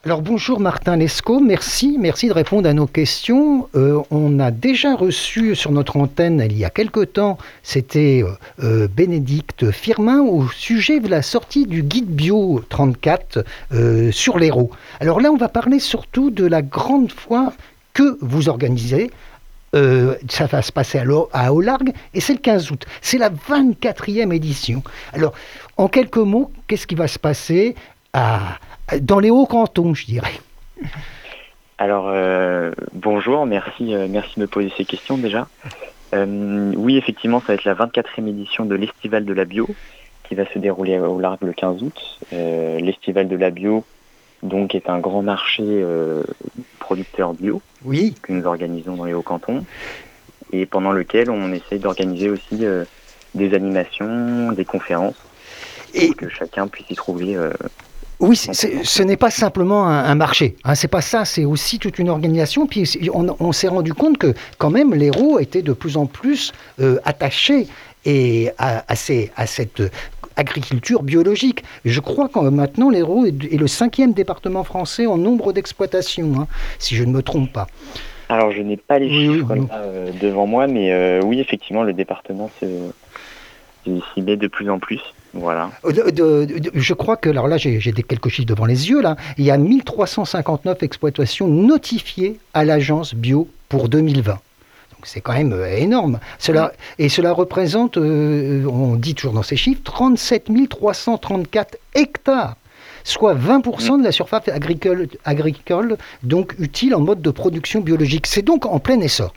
Alors bonjour Martin Lescaut, merci de répondre à nos questions. On a déjà reçu sur notre antenne il y a quelque temps, c'était Bénédicte Firmin au sujet de la sortie du guide bio 34 sur l'Hérault. Alors là on va parler surtout de la grande foire que vous organisez. Ça va se passer à Aulargues et c'est le 15 août. C'est la 24e édition. Alors en quelques mots, qu'est-ce qui va se passer dans les hauts-cantons, je dirais? Alors, bonjour, merci de me poser ces questions déjà. Oui, effectivement, ça va être la 24e édition de l'Estival de la Bio qui va se dérouler au Largue le 15 août. L'Estival de la Bio, donc, est un grand marché producteur bio que nous organisons dans les Hauts-Cantons et pendant lequel on essaye d'organiser aussi des animations, des conférences pour que chacun puisse y trouver... Oui, ce n'est pas simplement un marché, hein, c'est pas ça, c'est aussi toute une organisation. Puis on s'est rendu compte que quand même l'Hérault était de plus en plus attaché à cette agriculture biologique. Je crois que maintenant l'Hérault est le 5e département français en nombre d'exploitations, hein, si je ne me trompe pas. Alors je n'ai pas les chiffres là, devant moi, mais oui, effectivement, le département s'y met de plus en plus. Voilà. Je crois que, alors là j'ai quelques chiffres devant les yeux, là, il y a 1359 exploitations notifiées à l'agence bio pour 2020. Donc c'est quand même énorme. Et cela représente, on dit toujours dans ces chiffres, 37 334 hectares, soit 20% de la surface agricole donc utile en mode de production biologique. C'est donc en plein essor.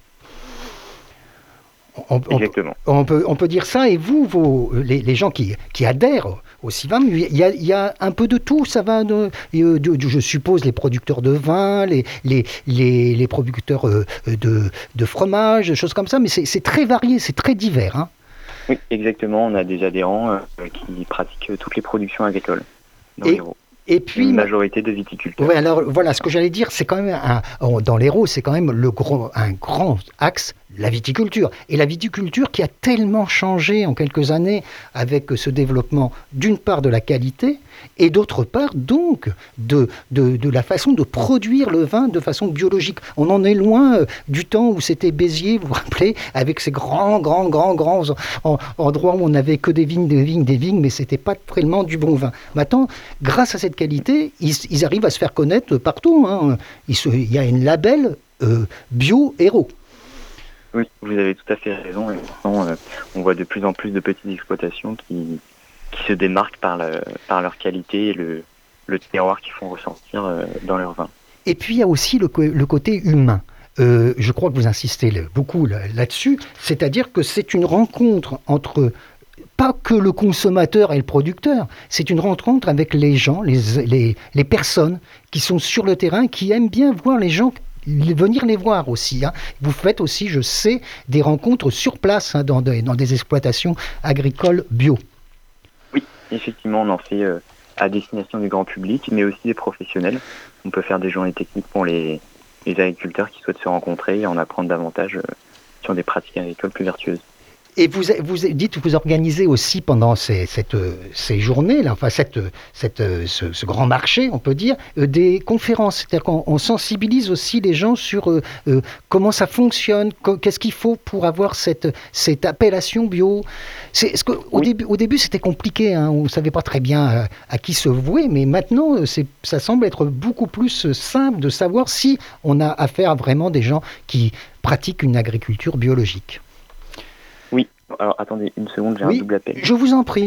Exactement. On peut dire ça, et les gens qui adhèrent au CIVAM, il y a un peu de tout, ça va, je suppose, les producteurs de vin, les producteurs de fromage, des choses comme ça, mais c'est très varié, c'est très divers. Hein. Oui, exactement, on a des adhérents qui pratiquent toutes les productions agricoles dans l'Hérault. Et puis, une majorité de viticulteurs. Ouais, alors voilà, ce que j'allais dire, c'est quand même dans l'Hérault, c'est quand même un grand axe, la viticulture. Et la viticulture qui a tellement changé en quelques années avec ce développement, d'une part de la qualité, et d'autre part donc de la façon de produire le vin de façon biologique. On en est loin du temps où c'était Béziers, vous vous rappelez, avec ces grands endroits où on n'avait que des vignes, mais c'était pas vraiment du bon vin. Maintenant, grâce à cette qualité, ils arrivent à se faire connaître partout. Hein. Il y a un label bio Hérault. Oui, vous avez tout à fait raison. Et maintenant, on voit de plus en plus de petites exploitations qui se démarquent par leur qualité et le terroir qu'ils font ressentir dans leur vin. Et puis il y a aussi le côté humain. Je crois que vous insistez beaucoup là-dessus, c'est-à-dire que c'est une rencontre entre pas que le consommateur et le producteur, c'est une rencontre avec les gens, les personnes qui sont sur le terrain, qui aiment bien voir les gens venir les voir aussi. Hein. Vous faites aussi, je sais, des rencontres sur place, hein, dans des exploitations agricoles bio. Oui, effectivement, on en fait à destination du grand public, mais aussi des professionnels. On peut faire des journées techniques pour les agriculteurs qui souhaitent se rencontrer et en apprendre davantage sur des pratiques agricoles plus vertueuses. Et vous dites, vous organisez aussi pendant ces journées, là, enfin ce grand marché, on peut dire, des conférences. C'est-à-dire qu'on sensibilise aussi les gens sur comment ça fonctionne, qu'est-ce qu'il faut pour avoir cette appellation bio. Au début, c'était compliqué, hein, on ne savait pas très bien à qui se vouer, mais maintenant, ça semble être beaucoup plus simple de savoir si on a affaire à vraiment des gens qui pratiquent une agriculture biologique. Alors, attendez une seconde, j'ai un double appel. Je vous en prie.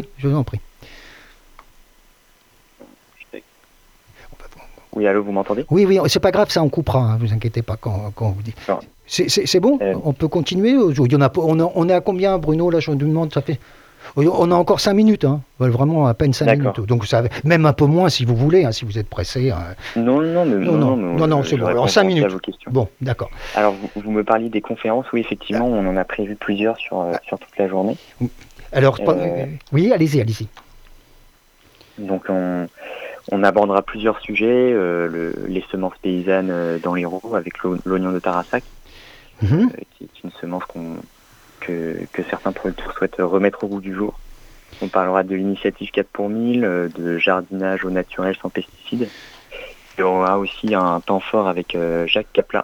Oui, allô, vous m'entendez ? Oui, c'est pas grave, ça on coupera, hein, vous inquiétez pas quand on vous dit. C'est bon, on peut continuer. On est à combien, Bruno, là, je me demande, ça fait... On a encore 5 minutes, hein. Vraiment à peine 5 minutes. Donc même un peu moins si vous voulez, hein, si vous êtes pressé. Hein. Non, c'est bon. Alors 5 minutes. Bon, d'accord. Alors vous me parliez des conférences, oui, effectivement, on en a prévu plusieurs sur toute la journée. Alors, oui, allez-y. Donc on abordera plusieurs sujets, les semences paysannes dans l'Hérault avec l'oignon de Tarassac, qui est une semence que certains producteurs souhaitent remettre au goût du jour. On parlera de l'initiative 4 pour 1000, de jardinage au naturel sans pesticides, il y aura aussi un temps fort avec Jacques Capla,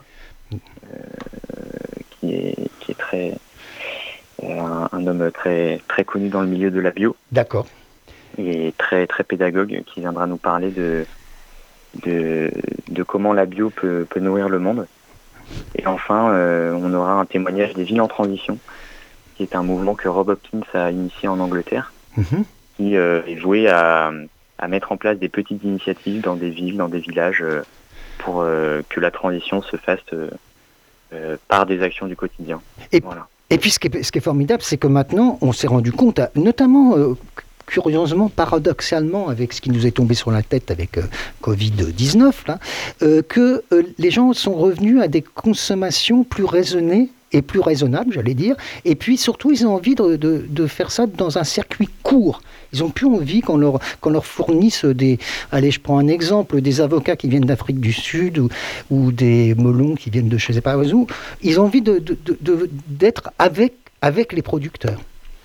qui est très un homme très très connu dans le milieu de la bio. D'accord. Et très très pédagogue, qui viendra nous parler de comment la bio peut nourrir le monde. Et enfin, on aura un témoignage des villes en transition, qui est un mouvement que Rob Hopkins a initié en Angleterre, qui est voué à mettre en place des petites initiatives dans des villes, dans des villages, pour que la transition se fasse par des actions du quotidien. Voilà. Et puis ce qui est formidable, c'est que maintenant, on s'est rendu compte, notamment curieusement, paradoxalement, avec ce qui nous est tombé sur la tête avec Covid-19, là, que les gens sont revenus à des consommations plus raisonnées et plus raisonnables, j'allais dire. Et puis surtout, ils ont envie de faire ça dans un circuit court. Ils n'ont plus envie qu'on leur fournisse des... Allez, je prends un exemple, des avocats qui viennent d'Afrique du Sud ou des melons qui viennent de je ne sais pas où. Ils ont envie d'être avec les producteurs.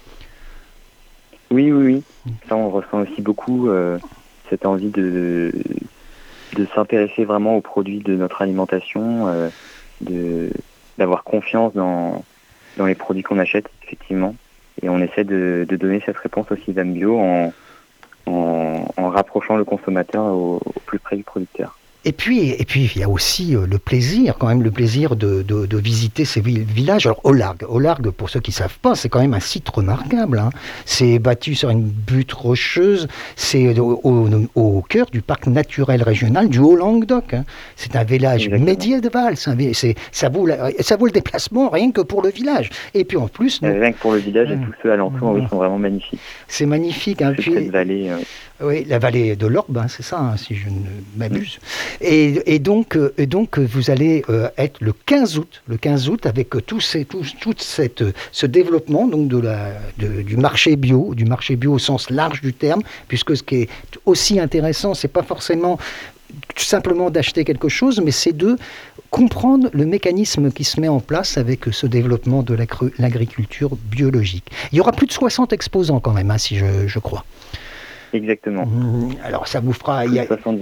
Oui. Ça, on ressent aussi beaucoup cette envie de s'intéresser vraiment aux produits de notre alimentation, d'avoir confiance dans les produits qu'on achète, effectivement. Et on essaie de donner cette réponse au Sylvame Bio en rapprochant le consommateur au plus près du producteur. Et puis il y a aussi le plaisir, quand même, le plaisir de visiter ces villages. Alors, Aulargues, pour ceux qui ne savent pas, c'est quand même un site remarquable. Hein. C'est bâti sur une butte rocheuse. C'est au cœur du parc naturel régional du Haut-Languedoc. Hein. C'est un village médiéval. Ça vaut le déplacement rien que pour le village. Et puis en plus... Rien que pour le village et tous ceux alentours, oui, sont vraiment magnifiques. C'est magnifique. Hein. Puis, cette vallée... Oui, la vallée de l'Orbe, hein, c'est ça, hein, si je ne m'abuse. Et donc, vous allez être le 15 août, avec tout ce développement donc du marché bio au sens large du terme, puisque ce qui est aussi intéressant, c'est pas forcément simplement d'acheter quelque chose, mais c'est de comprendre le mécanisme qui se met en place avec ce développement de l'agriculture biologique. Il y aura plus de 60 exposants quand même, hein, si je crois. Exactement. Alors ça vous fera... Il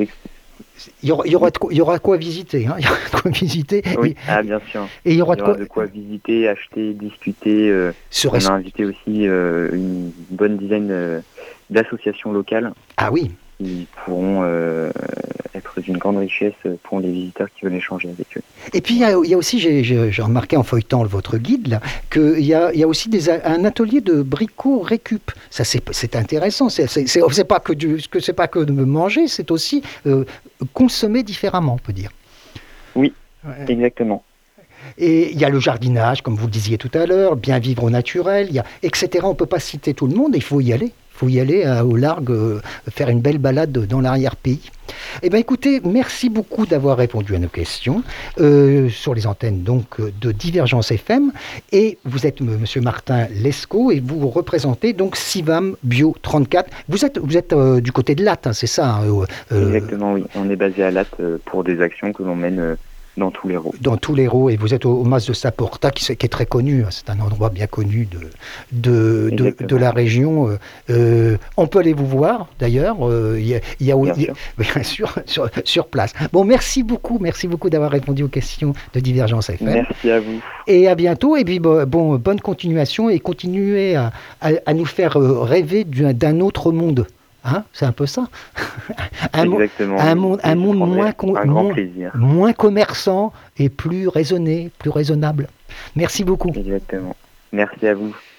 y aura quoi visiter. Hein, il y aura de quoi visiter. Oui, bien sûr. Et il y aura de quoi visiter, acheter, discuter. On a invité aussi une bonne dizaine d'associations locales. Ah oui. Qui pourront être d'une grande richesse pour les visiteurs qui veulent échanger avec eux. Et puis il y a aussi, j'ai remarqué en feuilletant votre guide là, qu'il y a aussi un atelier de bricot récup. Ça c'est intéressant. C'est pas que de manger, c'est aussi consommer différemment, on peut dire. Oui, exactement. Et il y a le jardinage, comme vous le disiez tout à l'heure, bien vivre au naturel, etc. On ne peut pas citer tout le monde, il faut y aller. Il faut y aller au large, faire une belle balade dans l'arrière-pays. Eh bien écoutez, merci beaucoup d'avoir répondu à nos questions sur les antennes donc de Divergence FM. Et vous êtes Monsieur Martin Lescaut et vous représentez donc Sylvame Bio 34. Vous êtes du côté de Latte, hein, c'est ça Exactement, oui. On est basé à Latte pour des actions que l'on mène dans tous les Raux. Dans tous les Raux, et vous êtes au Mas de Saporta, qui est très connu, c'est un endroit bien connu de la région. On peut aller vous voir, d'ailleurs, il y a bien sûr, sur place. Bon, merci beaucoup d'avoir répondu aux questions de Divergence FM. Merci à vous. Et à bientôt, et puis bonne continuation, et continuez à nous faire rêver d'un autre monde. Hein, c'est un peu ça. Exactement. Un monde moins commerçant et plus raisonné, plus raisonnable. Merci beaucoup. Exactement. Merci à vous.